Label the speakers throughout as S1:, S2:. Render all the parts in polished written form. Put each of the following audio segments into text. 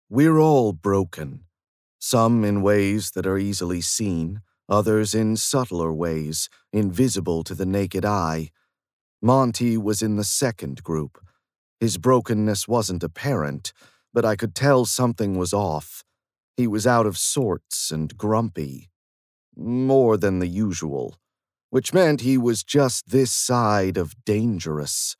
S1: We're all broken, some in ways that are easily seen, others in subtler ways, invisible to the naked eye. Monty was in the second group. His brokenness wasn't apparent, but I could tell something was off. He was out of sorts and grumpy. More than the usual, which meant he was just this side of dangerous.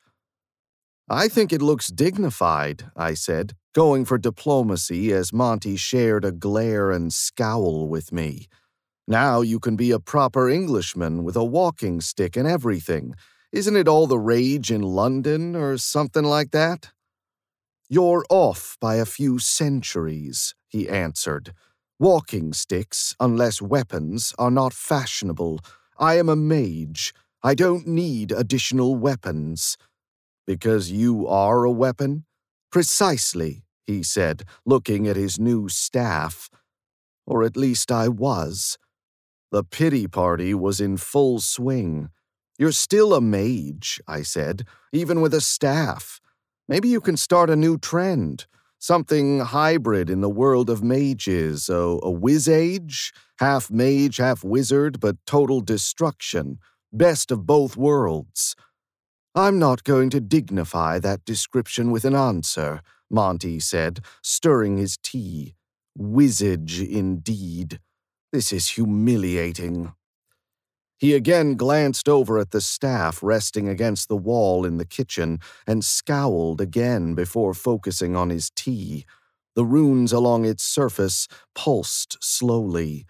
S1: "I think it looks dignified," I said, going for diplomacy as Monty shared a glare and scowl with me. "Now you can be a proper Englishman with a walking stick and everything. Isn't it all the rage in London or something like that?" "You're off by a few centuries," he answered. "Walking sticks, unless weapons, are not fashionable. I am a mage. I don't need additional weapons." "Because you are a weapon?" "Precisely," he said, looking at his new staff. Or at least I was. The pity party was in full swing. "You're still a mage," I said, "even with a staff. Maybe you can start a new trend. Something hybrid in the world of mages, a whiz-age? Half mage, half wizard, but total destruction. Best of both worlds." "I'm not going to dignify that description with an answer," Monty said, stirring his tea. "Wizage, indeed. This is humiliating." He again glanced over at the staff resting against the wall in the kitchen and scowled again before focusing on his tea. The runes along its surface pulsed slowly.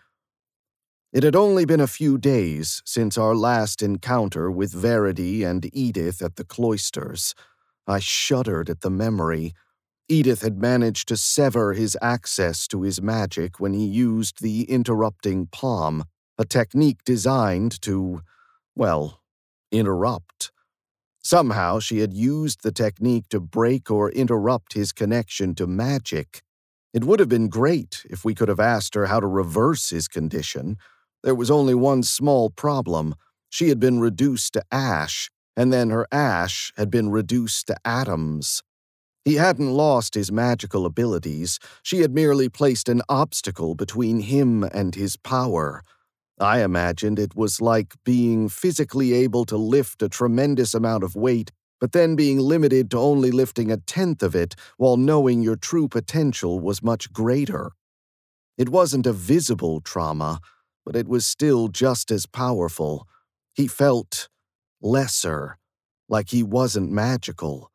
S1: It had only been a few days since our last encounter with Verity and Edith at the cloisters. I shuddered at the memory. Edith had managed to sever his access to his magic when he used the interrupting palm, a technique designed to, well, interrupt. Somehow she had used the technique to break or interrupt his connection to magic. It would have been great if we could have asked her how to reverse his condition. There was only one small problem. She had been reduced to ash, and then her ash had been reduced to atoms. He hadn't lost his magical abilities. She had merely placed an obstacle between him and his power. I imagined it was like being physically able to lift a tremendous amount of weight, but then being limited to only lifting a tenth of it while knowing your true potential was much greater. It wasn't a visible trauma, but it was still just as powerful. He felt lesser, like he wasn't magical.